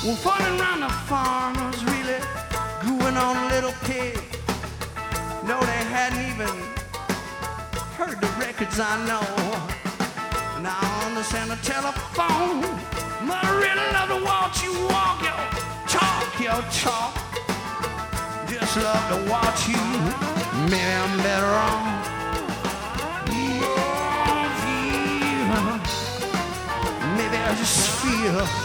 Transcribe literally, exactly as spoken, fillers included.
Well, falling around the farm was really gooing on a little pig. No, they hadn't even heard the records I know. Now on the center telephone, mother really love to watch you walk your talk, your talk. Just love to watch you. Maybe I'm better off. Maybe I just feel